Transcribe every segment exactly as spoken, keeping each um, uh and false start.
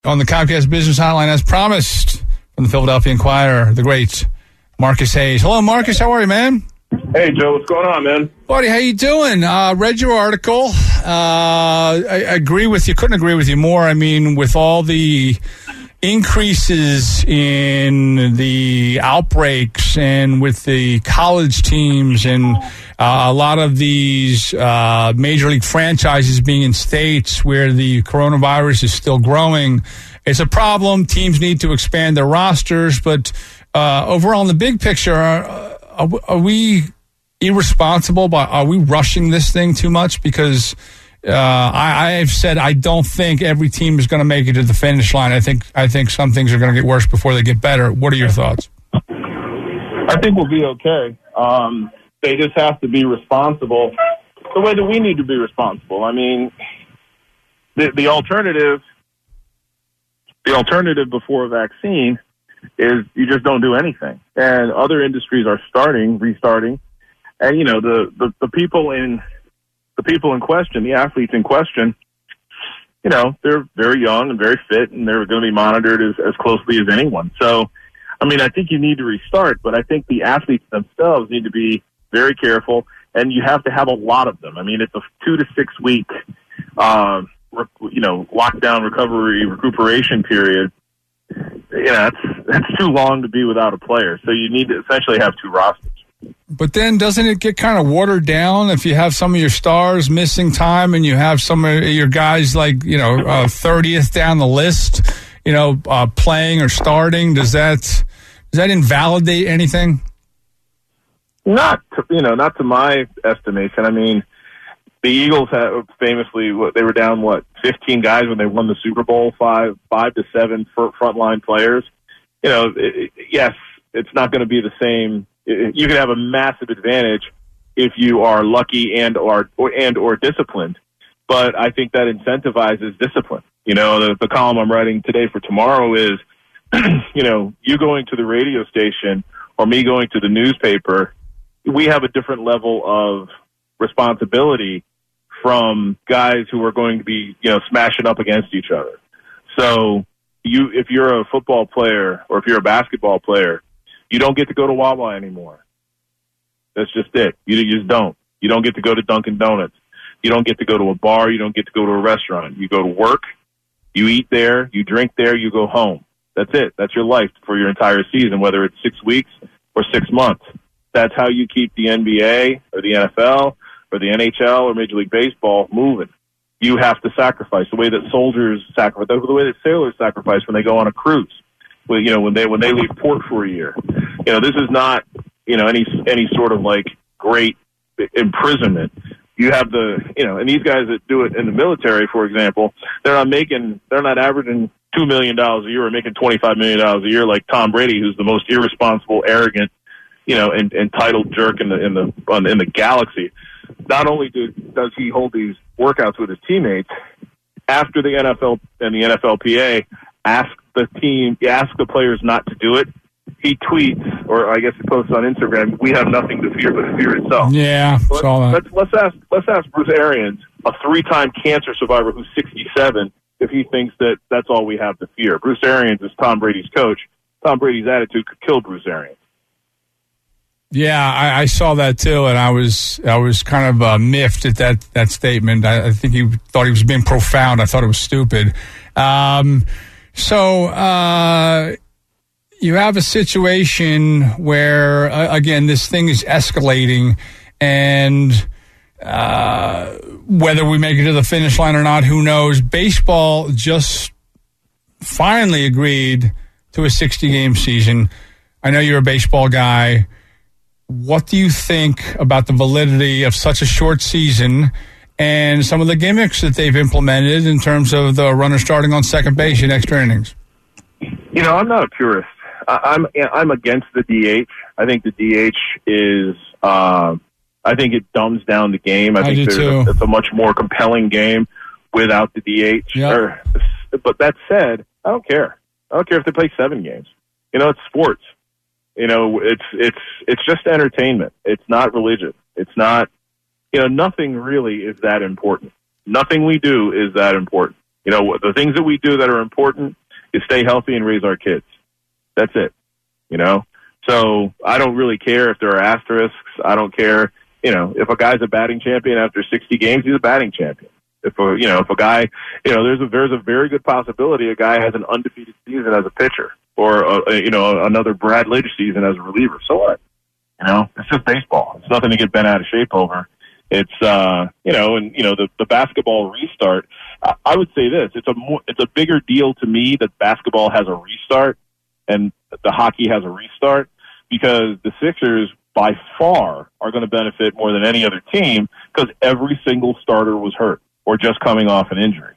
on the Comcast Business Hotline, as promised, from the Philadelphia Inquirer, the great Marcus Hayes. Hello, Marcus. How are you, man? Hey, Joe. What's going on, man? Buddy, how you doing? Uh, read your article. Uh, I, I agree with you. Couldn't agree with you more. I mean, with all the increases in the outbreaks and with the college teams and uh, a lot of these uh, major league franchises being in states where the coronavirus is still growing, it's a problem. Teams need to expand their rosters, but uh, overall in the big picture, are, are, are we irresponsible? By, are we rushing this thing too much? Because Uh, I, I've said I don't think every team is going to make it to the finish line. I think I think some things are going to get worse before they get better. What are your thoughts? I think we'll be okay. Um, they just have to be responsible the way that we need to be responsible. I mean, the, the alternative, the alternative before a vaccine is you just don't do anything. And other industries are starting, restarting, and you know the the, the people in. The people in question, the athletes in question, you know, they're very young and very fit, and they're going to be monitored as, as closely as anyone. So, I mean, I think you need to restart, but I think the athletes themselves need to be very careful, and you have to have a lot of them. I mean, it's a two to six week, uh, you know, lockdown recovery recuperation period. You know, that's that's too long to be without a player. So you need to essentially have two rosters. But then doesn't it get kind of watered down if you have some of your stars missing time and you have some of your guys like, you know, uh, thirtieth down the list, you know, uh, playing or starting? Does that does that invalidate anything? Not, to, you know, not to my estimation. I mean, the Eagles have famously, what, they were down, what, fifteen guys when they won the Super Bowl, five, five to seven frontline players. You know, it, yes, it's not going to be the same. You can have a massive advantage if you are lucky and or, or and or disciplined, but I think that incentivizes discipline. You know, the, the column I'm writing today for tomorrow is, you know, you going to the radio station or me going to the newspaper, we have a different level of responsibility from guys who are going to be, you know, smashing up against each other. So you, if you're a football player or if you're a basketball player, you don't get to go to Wawa anymore. That's just it. You, you just don't. You don't get to go to Dunkin' Donuts. You don't get to go to a bar. You don't get to go to a restaurant. You go to work. You eat there. You drink there. You go home. That's it. That's your life for your entire season, whether it's six weeks or six months. That's how you keep the N B A or the N F L or the N H L or Major League Baseball moving. You have to sacrifice the way that soldiers sacrifice, the way that sailors sacrifice when they go on a cruise. Well, you know, when they when they leave port for a year, you know, this is not, you know, any any sort of like great imprisonment. You have the, you know, and these guys that do it in the military, for example, they're not making, they're not averaging two million dollars a year or making twenty-five million dollars a year like Tom Brady, who's the most irresponsible, arrogant, you know, and entitled jerk in the in the on, in the galaxy. Not only do, does he hold these workouts with his teammates, after the N F L and the N F L P A ask the team, ask the players not to do it, he tweets, or I guess he posts on Instagram, "We have nothing to fear but fear itself." Yeah, let's, saw that. Let's, let's ask let's ask Bruce Arians, a three-time cancer survivor who's sixty-seven, if he thinks that that's all we have to fear. Bruce Arians is Tom Brady's coach. Tom Brady's attitude could kill Bruce Arians. Yeah, I, I saw that too, and I was I was kind of uh, miffed at that that statement. I, I think he thought he was being profound. I thought it was stupid. Um, so uh, you have a situation where, uh, again, this thing is escalating, and uh, whether we make it to the finish line or not, who knows? Baseball just finally agreed to a sixty-game season. I know you're a baseball guy. What do you think about the validity of such a short season and some of the gimmicks that they've implemented in terms of the runner starting on second base in extra innings? You know, I'm not a purist. I'm I'm against the D H. I think the D H is. Uh, I think it dumbs down the game. I, I think there's a, it's a much more compelling game without the D H. Yep. Or, but that said, I don't care. I don't care if they play seven games. You know, it's sports. You know, it's it's it's just entertainment. It's not religion. It's not, you know, nothing really is that important. Nothing we do is that important. You know, the things that we do that are important is stay healthy and raise our kids. That's it, you know? So I don't really care if there are asterisks. I don't care, you know, if a guy's a batting champion after sixty games, he's a batting champion. If a, you know, if a guy, you know, there's a, there's a very good possibility a guy has an undefeated season as a pitcher or, a, you know, another Brad Lidge season as a reliever. So what? You know, it's just baseball. It's nothing to get bent out of shape over. It's, uh, you know, and, you know, the, the basketball restart, I, I would say this, it's a more, it's a bigger deal to me that basketball has a restart and the hockey has a restart, because the Sixers by far are going to benefit more than any other team because every single starter was hurt or just coming off an injury.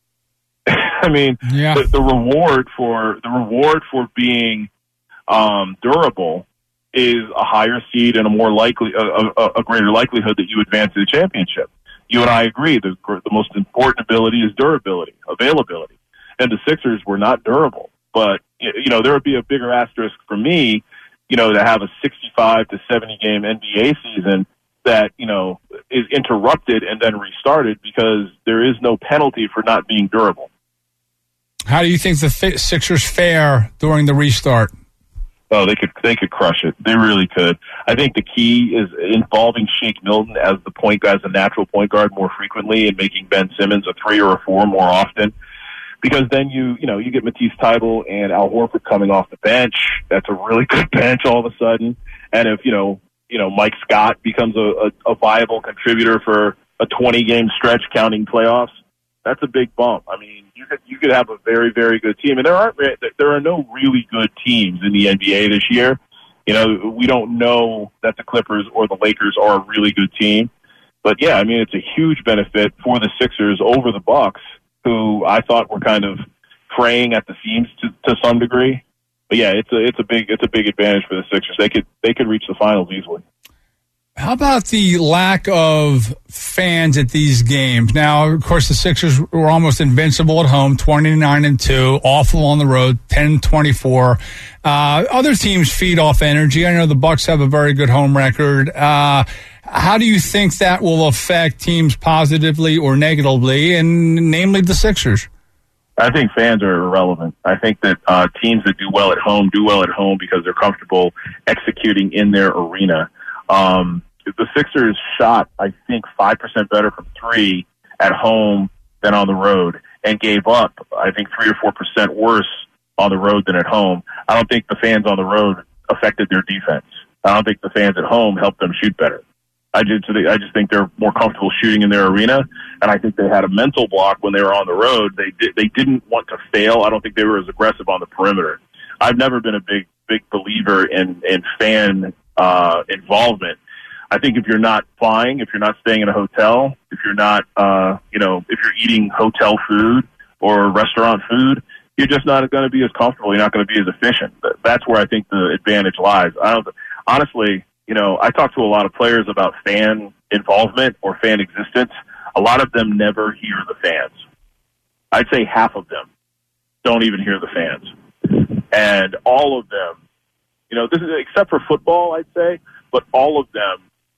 I mean, yeah. the, the reward for the reward for being um, durable is a higher seed and a more likely, a, a, a greater likelihood that you advance to the championship. You and I agree. The, the most important ability is durability, availability, and the Sixers were not durable. But you know, there would be a bigger asterisk for me, you know, to have a sixty-five to seventy game N B A season that, you know, is interrupted and then restarted because there is no penalty for not being durable. How do you think the Sixers fare during the restart? Oh, they could they could crush it. They really could. I think the key is involving Shake Milton as the point guard, as a natural point guard more frequently, and making Ben Simmons a three or a four more often. Because then you, you know, you get Matisse Thybulle and Al Horford coming off the bench. That's a really good bench all of a sudden. And if, you know, you know, Mike Scott becomes a, a, a viable contributor for a twenty game stretch counting playoffs, that's a big bump. I mean, you could, you could have a very, very good team. And there aren't, there are no really good teams in the N B A this year. You know, we don't know that the Clippers or the Lakers are a really good team. But yeah, I mean, it's a huge benefit for the Sixers over the Bucks, who I thought were kind of fraying at the seams to, to some degree. But yeah, it's a it's a big it's a big advantage for the Sixers. They could they could reach the finals easily. How about the lack of fans at these games? Now, of course, the Sixers were almost invincible at home, twenty-nine and two, awful on the road, ten twenty-four. Uh, other teams feed off energy. I know the Bucks have a very good home record. Uh, how do you think that will affect teams positively or negatively, and namely the Sixers? I think fans are irrelevant. I think that uh, teams that do well at home do well at home because they're comfortable executing in their arena. Um, the Sixers shot, I think, five percent better from three at home than on the road, and gave up, I think, three or four percent worse on the road than at home. I don't think the fans on the road affected their defense. I don't think the fans at home helped them shoot better. I just, I just think they're more comfortable shooting in their arena, and I think they had a mental block when they were on the road. They did, they didn't want to fail. I don't think they were as aggressive on the perimeter. I've never been a big, big believer in, in fan uh, involvement. I think if you're not flying, if you're not staying in a hotel, if you're not, uh, you know, if you're eating hotel food or restaurant food, you're just not going to be as comfortable. You're not going to be as efficient. That's where I think the advantage lies. I don't, honestly, you know, I talk to a lot of players about fan involvement or fan existence. A lot of them never hear the fans. I'd say half of them don't even hear the fans. And all of them, you know, this is except for football, I'd say, but all of them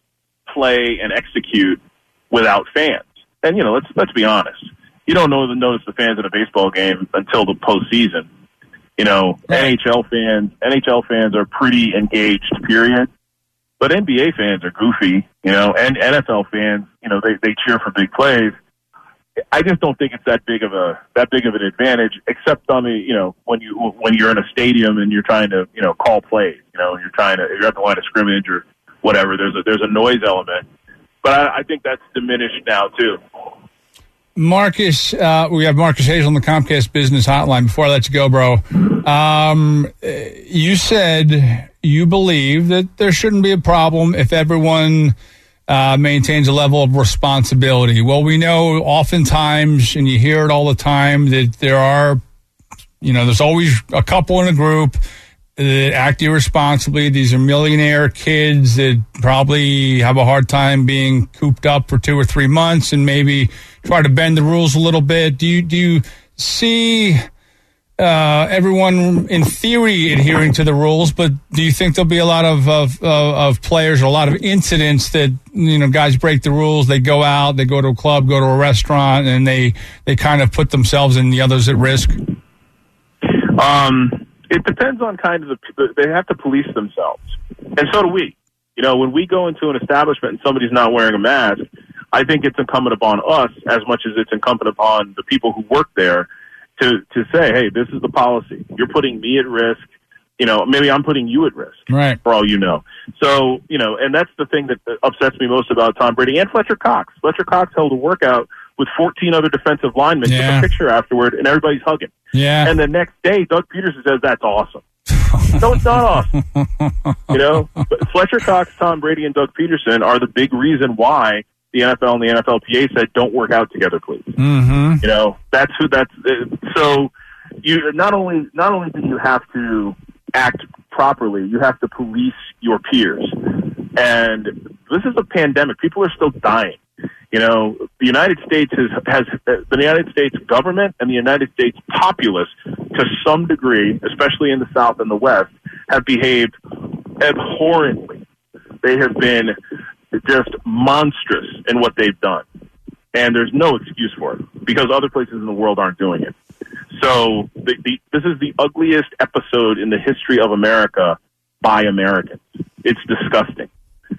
play and execute without fans. And, you know, let's let's be honest. You don't know notice the fans at a baseball game until the postseason. You know, N H L fans, N H L fans are pretty engaged, period. But N B A fans are goofy, you know, and N F L fans, you know, they, they cheer for big plays. I just don't think it's that big of a that big of an advantage, except on the, you know, when you when you're in a stadium and you're trying to, you know, call plays, you know, and you're trying to you're at the line of scrimmage or whatever. There's a there's a noise element, but I, I think that's diminished now too. Marcus, uh, we have Marcus Hayes on the Comcast Business Hotline. Before I let you go, bro, um, you said you believe that there shouldn't be a problem if everyone uh, maintains a level of responsibility. Well, we know oftentimes, and you hear it all the time, that there are, you know, there's always a couple in a group that act irresponsibly. These are millionaire kids that probably have a hard time being cooped up for two or three months and maybe try to bend the rules a little bit. Do you do you see uh, everyone in theory adhering to the rules, but do you think there'll be a lot of, of, of players or a lot of incidents that, you know, guys break the rules, they go out, they go to a club, go to a restaurant, and they, they kind of put themselves and the others at risk? Um, it depends on kind of the, they have to police themselves. And so do we. You know, when we go into an establishment and somebody's not wearing a mask, I think it's incumbent upon us as much as it's incumbent upon the people who work there to, to say, hey, this is the policy. You're putting me at risk. You know, maybe I'm putting you at risk, right, for all you know. So, you know, and that's the thing that upsets me most about Tom Brady and Fletcher Cox. Fletcher Cox held a workout with fourteen other defensive linemen, yeah. took a picture afterward, and everybody's hugging. Yeah. And the next day, Doug Peterson says, that's awesome. No, it's not awesome. You know, but Fletcher Cox, Tom Brady, and Doug Peterson are the big reason why the N F L and the N F L P A said, don't work out together, please. Mm-hmm. You know, that's who that's, so you not only, not only do you have to act properly, you have to police your peers. And this is a pandemic. People are still dying. You know, the United States has, has the United States government and the United States populace, to some degree, especially in the South and the West, have behaved abhorrently. They have been just monstrous in what they've done. And there's no excuse for it because other places in the world aren't doing it. So the, the, this is the ugliest episode in the history of America by Americans. It's disgusting.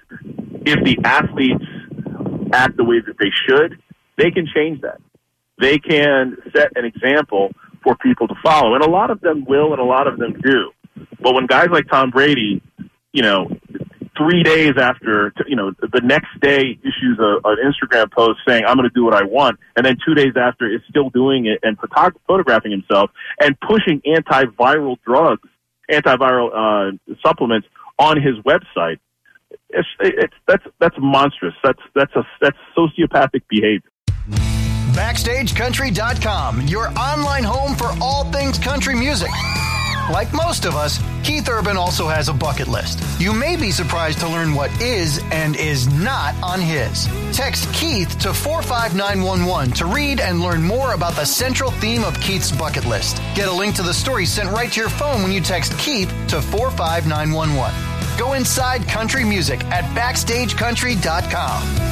If the athletes act the way that they should, they can change that. They can set an example for people to follow. And a lot of them will, and a lot of them do. But when guys like Tom Brady, you know, three days after, you know, the next day issues a, an Instagram post saying, I'm going to do what I want, and then two days after is still doing it and photog- photographing himself and pushing antiviral drugs, antiviral uh, supplements on his website, It's, it's that's that's monstrous. That's that's a that's sociopathic behavior. Backstage Country dot com, your online home for all things country music. Like most of us, Keith Urban also has a bucket list. You may be surprised to learn what is and is not on his. Text Keith to four five nine one one to read and learn more about the central theme of Keith's bucket list. Get a link to the story sent right to your phone when you text Keith to four five nine one one. Go inside country music at Backstage Country dot com.